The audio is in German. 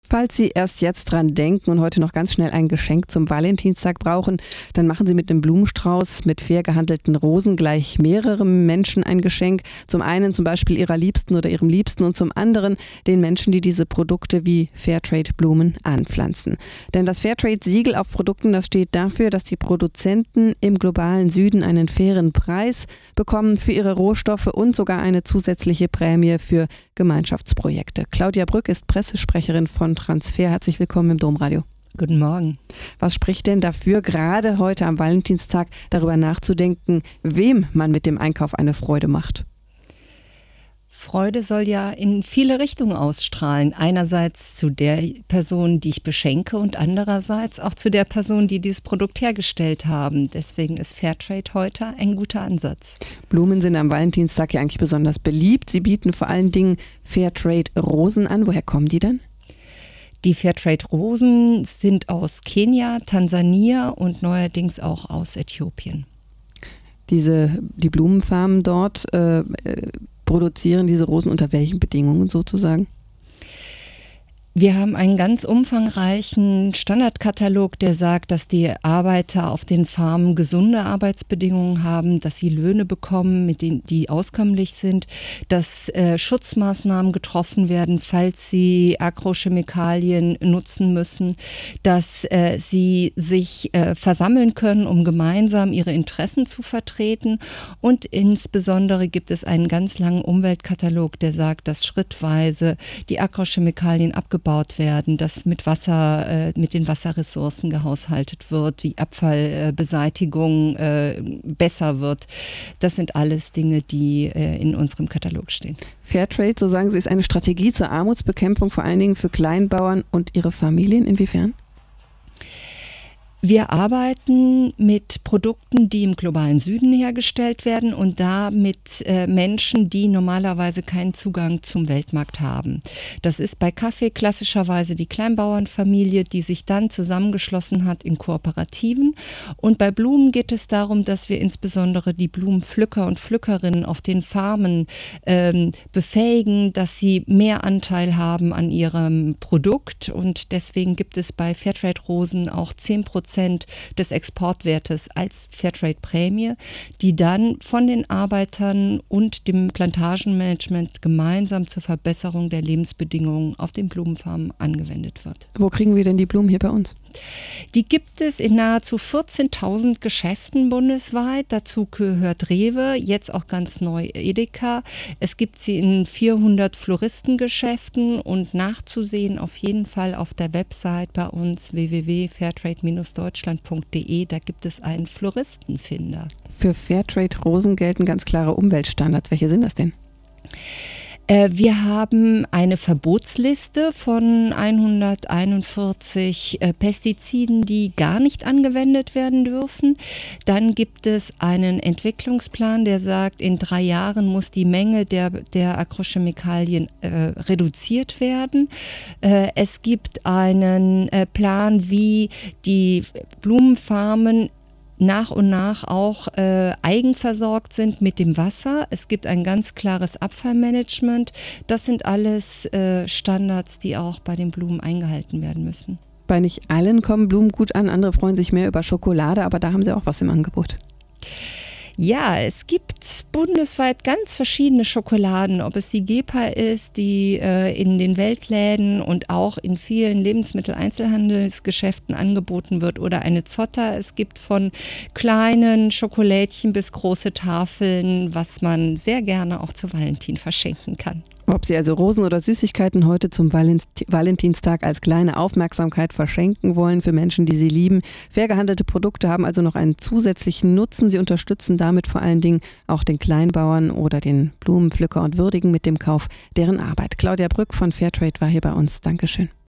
Falls Sie erst jetzt dran denken und heute noch ganz schnell ein Geschenk zum Valentinstag brauchen, dann machen Sie mit einem Blumenstrauß mit fair gehandelten Rosen gleich mehreren Menschen ein Geschenk. Zum einen zum Beispiel Ihrer Liebsten oder Ihrem Liebsten und zum anderen den Menschen, die diese Produkte wie Fairtrade-Blumen anpflanzen. Denn das Fairtrade-Siegel auf Produkten, das steht dafür, dass die Produzenten im globalen Süden einen fairen Preis bekommen für ihre Rohstoffe und sogar eine zusätzliche Prämie für Gemeinschaftsprojekte. Claudia Brück ist Pressesprecherin von Transfer. Herzlich willkommen im Domradio. Guten Morgen. Was spricht denn dafür, gerade heute am Valentinstag darüber nachzudenken, wem man mit dem Einkauf eine Freude macht? Freude soll ja in viele Richtungen ausstrahlen. Einerseits zu der Person, die ich beschenke, und andererseits auch zu der Person, die dieses Produkt hergestellt haben. Deswegen ist Fairtrade heute ein guter Ansatz. Blumen sind am Valentinstag ja eigentlich besonders beliebt. Sie bieten vor allen Dingen Fairtrade-Rosen an. Woher kommen die denn? Die Fairtrade-Rosen sind aus Kenia, Tansania und neuerdings auch aus Äthiopien. Die Blumenfarmen dort produzieren diese Rosen unter welchen Bedingungen sozusagen? Wir haben einen ganz umfangreichen Standardkatalog, der sagt, dass die Arbeiter auf den Farmen gesunde Arbeitsbedingungen haben, dass sie Löhne bekommen, mit denen die auskömmlich sind, dass Schutzmaßnahmen getroffen werden, falls sie Agrochemikalien nutzen müssen, dass sie sich versammeln können, um gemeinsam ihre Interessen zu vertreten. Und insbesondere gibt es einen ganz langen Umweltkatalog, der sagt, dass schrittweise die Agrochemikalien abgebaut werden, dass mit den Wasserressourcen gehaushaltet wird, die Abfallbeseitigung besser wird. Das sind alles Dinge, die in unserem Katalog stehen. Fairtrade, so sagen Sie, ist eine Strategie zur Armutsbekämpfung, vor allen Dingen für Kleinbauern und ihre Familien. Inwiefern? Wir arbeiten mit Produkten, die im globalen Süden hergestellt werden und da mit Menschen, die normalerweise keinen Zugang zum Weltmarkt haben. Das ist bei Kaffee klassischerweise die Kleinbauernfamilie, die sich dann zusammengeschlossen hat in Kooperativen. Und bei Blumen geht es darum, dass wir insbesondere die Blumenpflücker und Pflückerinnen auf den Farmen befähigen, dass sie mehr Anteil haben an ihrem Produkt. Und deswegen gibt es bei Fairtrade-Rosen auch 10% des Exportwertes als Fairtrade-Prämie, die dann von den Arbeitern und dem Plantagenmanagement gemeinsam zur Verbesserung der Lebensbedingungen auf den Blumenfarmen angewendet wird. Wo kriegen wir denn die Blumen hier bei uns? Die gibt es in nahezu 14.000 Geschäften bundesweit. Dazu gehört Rewe, jetzt auch ganz neu Edeka. Es gibt sie in 400 Floristengeschäften und nachzusehen auf jeden Fall auf der Website bei uns www.fairtrade-deutschland.de. Da gibt es einen Floristenfinder. Für Fairtrade-Rosen gelten ganz klare Umweltstandards. Welche sind das denn? Wir haben eine Verbotsliste von 141 Pestiziden, die gar nicht angewendet werden dürfen. Dann gibt es einen Entwicklungsplan, der sagt, in 3 Jahren muss die Menge der Agrochemikalien reduziert werden. Es gibt einen Plan, wie die Blumenfarmen nach und nach auch eigenversorgt sind mit dem Wasser. Es gibt ein ganz klares Abfallmanagement. Das sind alles Standards, die auch bei den Blumen eingehalten werden müssen. Bei nicht allen kommen Blumen gut an, andere freuen sich mehr über Schokolade, aber da haben Sie auch was im Angebot. Ja, es gibt bundesweit ganz verschiedene Schokoladen, ob es die Gepa ist, die in den Weltläden und auch in vielen Lebensmitteleinzelhandelsgeschäften angeboten wird, oder eine Zotter. Es gibt von kleinen Schokolädchen bis große Tafeln, was man sehr gerne auch zu Valentin verschenken kann. Ob Sie also Rosen oder Süßigkeiten heute zum Valentinstag als kleine Aufmerksamkeit verschenken wollen für Menschen, die Sie lieben. Fair gehandelte Produkte haben also noch einen zusätzlichen Nutzen. Sie unterstützen damit vor allen Dingen auch den Kleinbauern oder den Blumenpflücker und würdigen mit dem Kauf deren Arbeit. Claudia Brück von Fairtrade war hier bei uns. Dankeschön.